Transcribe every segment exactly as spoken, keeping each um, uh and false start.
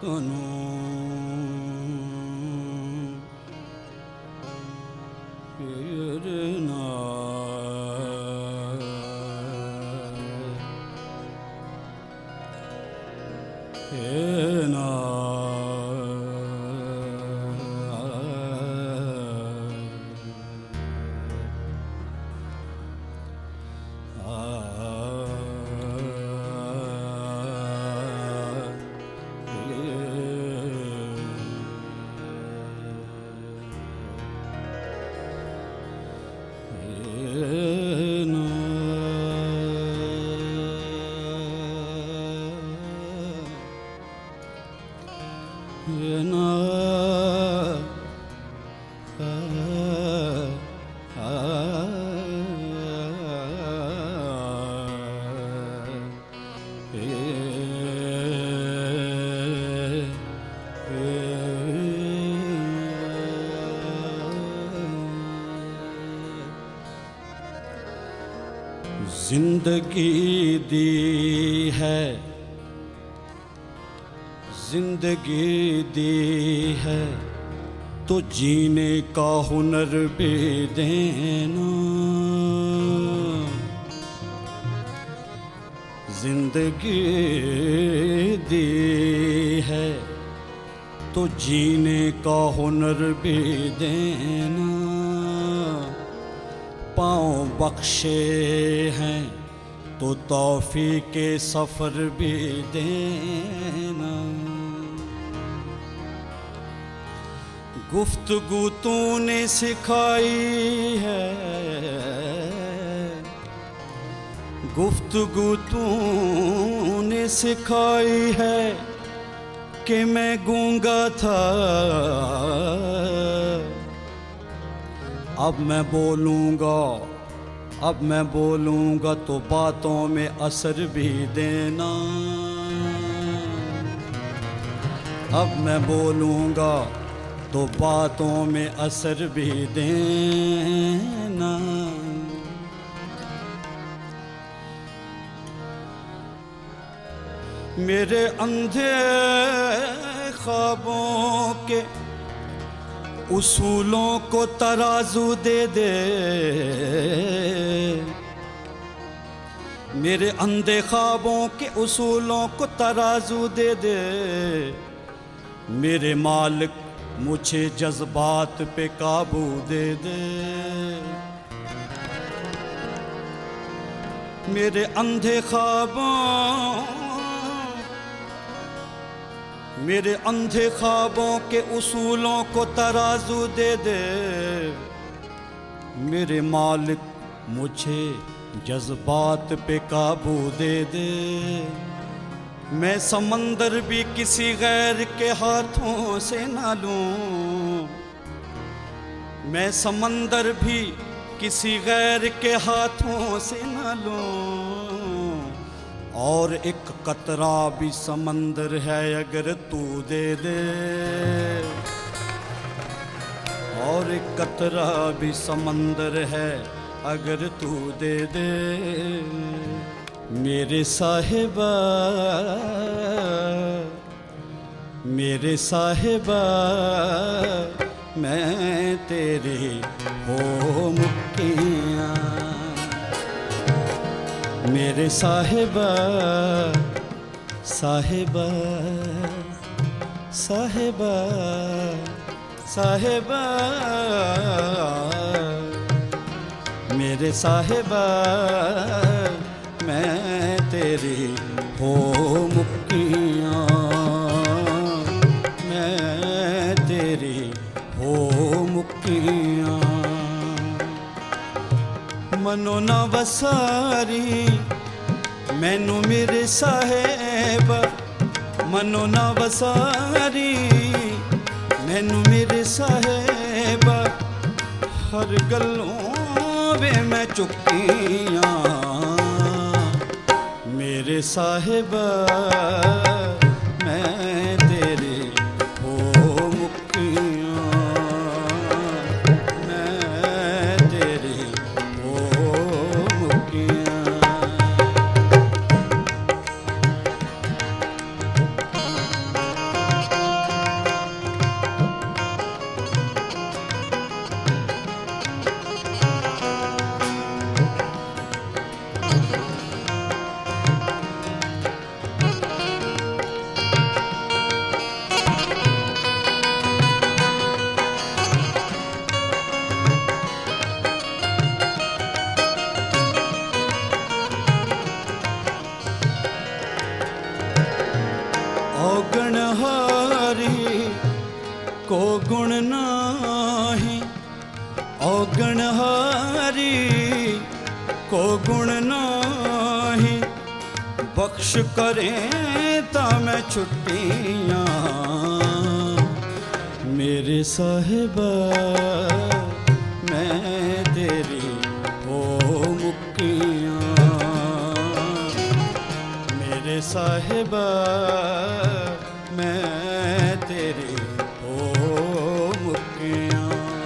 जिंदगी दी है, जिंदगी दी है तो जीने का हुनर भी देना। जिंदगी दी है तो जीने का हुनर भी देना। पाँव बख्शे हैं तो तौफीक के सफ़र भी देना। गुफ्तगू तूने सिखाई है, गुफ्तगू तूने सिखाई है कि मैं गूंगा था। अब मैं बोलूँगा, अब मैं बोलूँगा तो बातों में असर भी देना। अब मैं बोलूँगा तो बातों में असर भी देना। मेरे अंधे ख्वाबों के उसूलों को तराजू दे दे। मेरे अंधे ख्वाबों के उसूलों को तराजू दे दे। मेरे मालिक मुझे जज्बात पे काबू दे दे। मेरे अंधे ख्वाबों मेरे अंधे ख्वाबों के उसूलों को तराजू दे दे। मेरे मालिक मुझे जज्बात पे काबू दे दे। मैं समंदर भी किसी गैर के हाथों से ना लूं। मैं समंदर भी किसी गैर के हाथों से ना लूं। और एक कतरा भी समंदर है अगर तू दे दे। और एक कतरा भी समंदर है अगर तू दे दे। मेरे साहिबा, मेरे साहिबा मैं तेरी हो मुक्तियाँ। मेरे साहिबा, साहिबा, साहिबा, साहिबा मेरे साहिबा मैं तेरी हो मुक्तियाँ। मैं तेरी हो मुक्तियाँ। मनो ना वसारी मैनू मेरे साहेब। मनो ना वसारी मैनू मेरे साहेब। हर गलों वे मैं चुकियाँ। मेरे साहेबा मैं तेरे हो मुक्तियाँ। गुण नाही औगण हारी, को गुण नाही बख्श करें ता मैं छुट्टियाँ। मेरे साहिबा मैं तेरी हो मुक्कियाँ, मेरे साहिबा मैं तेरी हो मुक्कियाँ।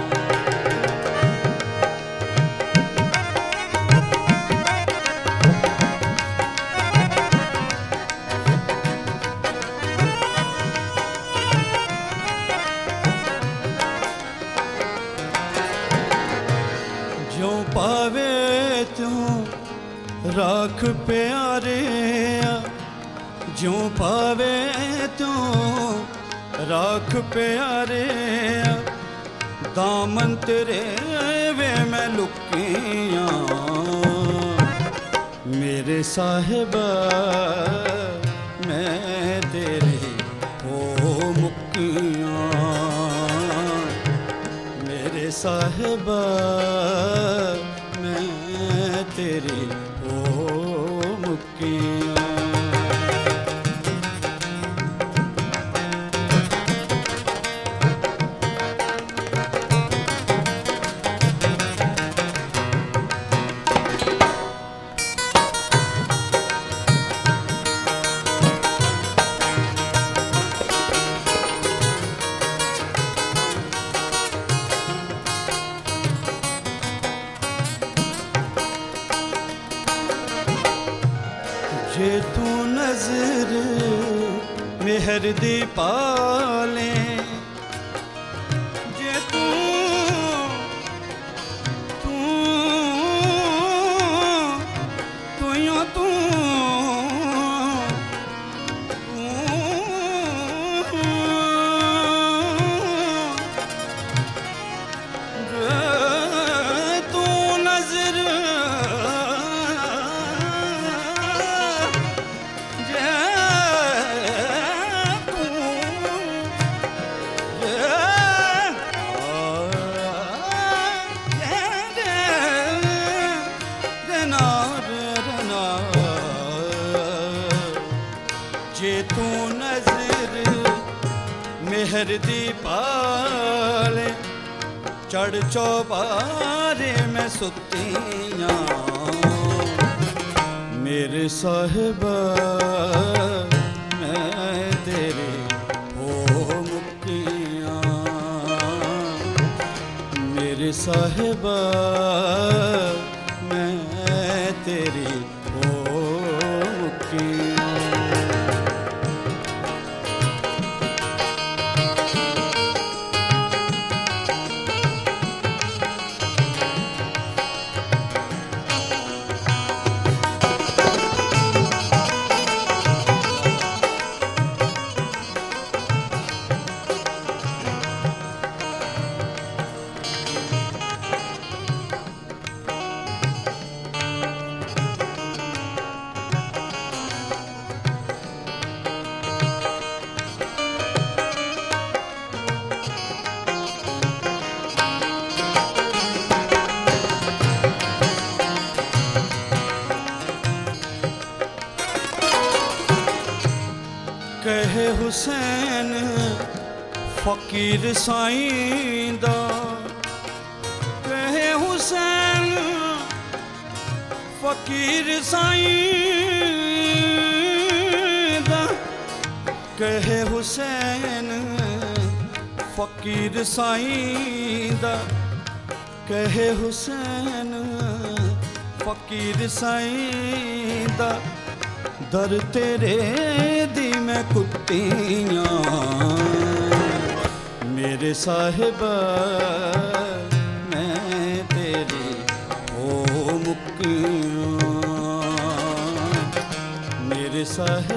ज्यों पावे त्यों राख प्यारे, ज्यों पावे त्यों राख प्यारे, दामन तेरे वे मैं लुकियाँ। मेरे साहिबा मैं तेरे हो मुक्कियाँ, मेरे साहिबा मैं तेरी हो मुक्कियाँ। जे तू नजर मेहर दी पाले, जे तू तू तू यो तू तू नजर जे तू नजर मेहर दी पाले, चढ़ चौबारे में सुतियाँ। मेरे साहिबा मैं तेरे हो मुक्कियाँ, मेरे साहिबा मैं तेरी हो मुक्कियाँ। कहे हुसैन फकीर साईं दा, कहे हुसैन फकीर साईं दा, कहे हुसैन फकीर साईं दा, कहे हुसैन फकीर साईं दा। दर तेरे दी मैं कुत्तियाँ, मेरे साहिबा मैं तेरी हो मुक्कियाँ, मेरे साहिबा